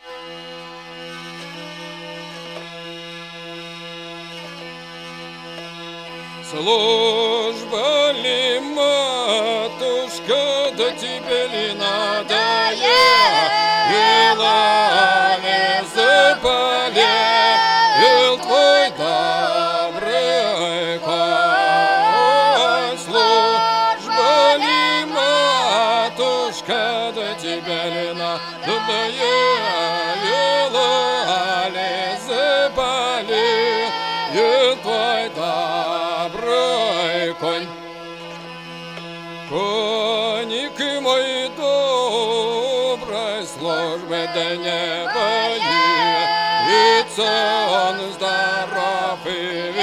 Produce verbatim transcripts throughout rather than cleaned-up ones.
Служба ли, матушка, да тебе ли надоела ли заболел твой добрый конь? Служба ли, матушка, да тебе ли надоела ли заболел твой добрый конь? Коник мой доброй службы, да не боится, он здоров и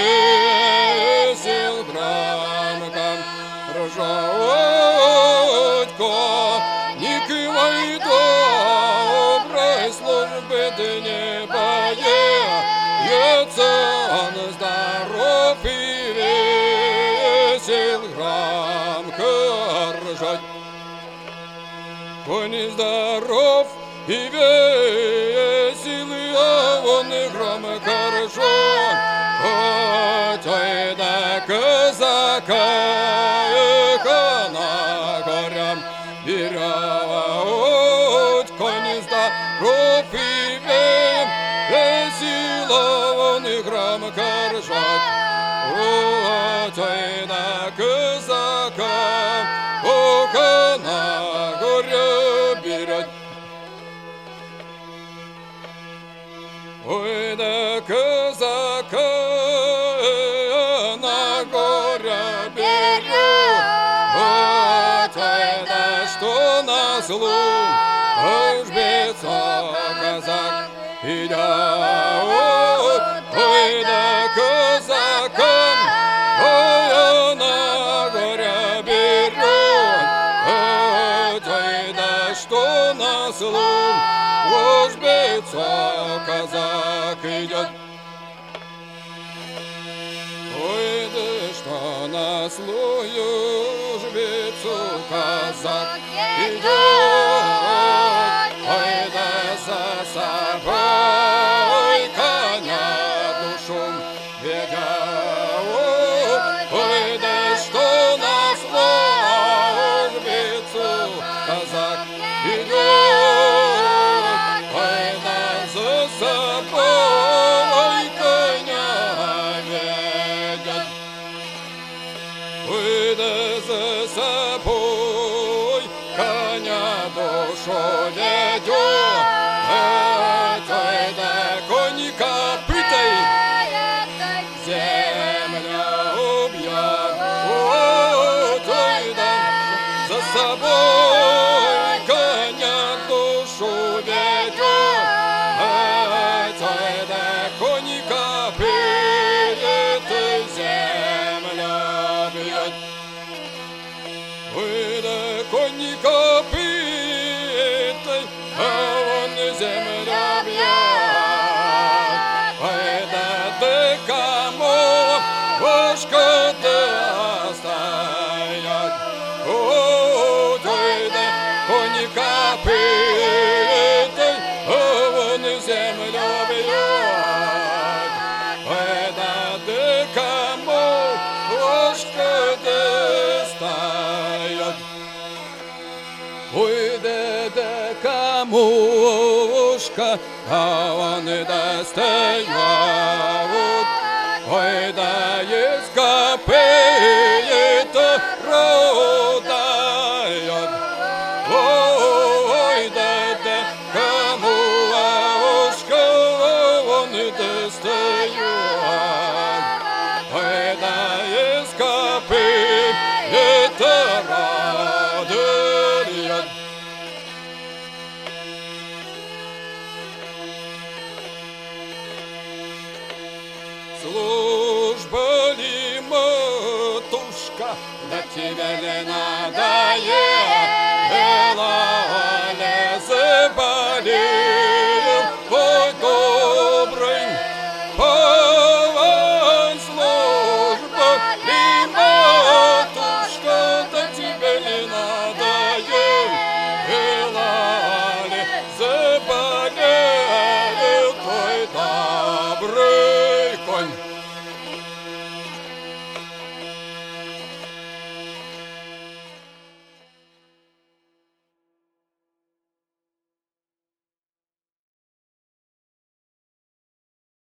весел, громко ржет. Коник мой доброй службы, да не боится, он здоров и весел, громко ржать. Конь здоров и весел, а он и громко ржет. Ой, да казака на горям берет. Конь здоров и весел, а он и громко ржет. Ой, да казака око на горе берет. Ой, да казака на горе берет. Ой, да что на слух жбется казак идет. Ой, да казака на горе берет. Ой, да что на слух жбется казак идет. Ой, да что на слою жбицу казак идет. Ой, да за собой коня душу ведет. Ой, да что на службицу казак идет. Ой, да за собой коня ведет. Ой, да за собой коня душу ведет. Ой, да конь копытой земля убьет. Ой, да за собой коня душу ведет. Ой, да конь копытой земля бьет. Ой, да конь копытой, а он земля бьет. Ой, да ты кому ложка достает. Ой, да конь копытой, а он земля бьет. Ой, да ты кому ложка достает. Ой, да да камушка, а он и достает. Ой, да из копыта родает. Ой, да да камушка, он и достает. Ой, да из копыта родает. Служба ли, матушка, да тебе ли надоела?